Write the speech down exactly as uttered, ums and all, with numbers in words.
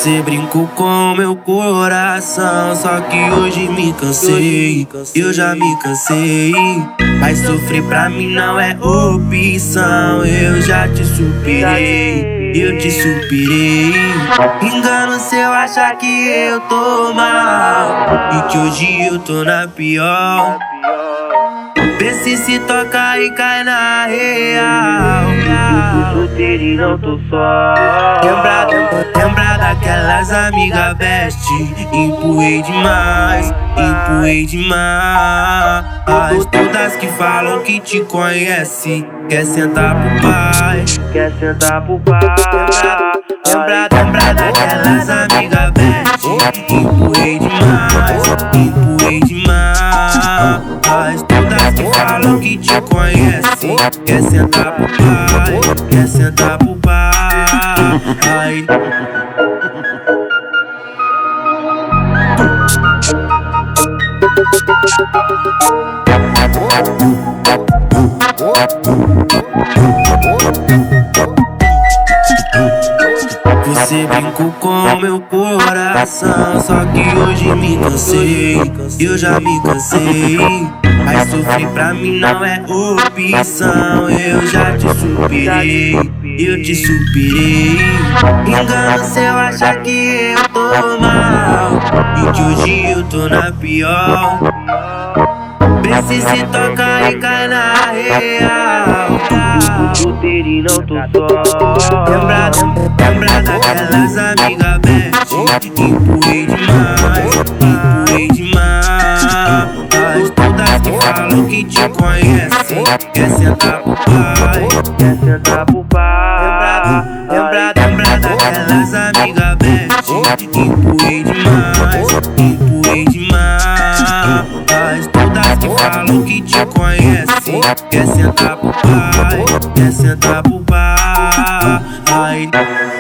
Você brincou com meu coração, só que hoje me cansei. Eu já me cansei, mas sofrer pra mim não é opção. Eu já te superei, eu te superei. Engano se eu achar que eu tô mal e que hoje eu tô na pior. Vê se se toca e cai na real. Solteiro e não tô só. Lembra, lembra daquelas amigas best. Empurrei demais, empurrei demais. Todas que falam que te conhece, quer sentar pro pai, quer sentar pro pai. Lembra, lembra daquelas amigas best. Empurrei demais, empurrei demais. Todas que falam que te conhece, quer sentar pro pai, quer sentar pro pai. Você brincou com meu coração, só que hoje me cansei. Eu já me cansei, mas sofrer pra mim não é opção. Eu já te superei, eu te superei. Engano se eu achar que eu tô mal e que hoje eu tô na pior. Vê se se toca e cai na real. Solteiro e não tô só. Lembra, lembra daquelas amigas best. Empurrei demais, empurrei demais. Todas que falam que te conhecem, quer sentar pro pai, quer sentar pro pai. Lembra, lembra daquelas amigas best. Empurrei demais, empurrei demais. Todas que falam que te conhecem, quer sentar pro pai, quer sentar pro pai.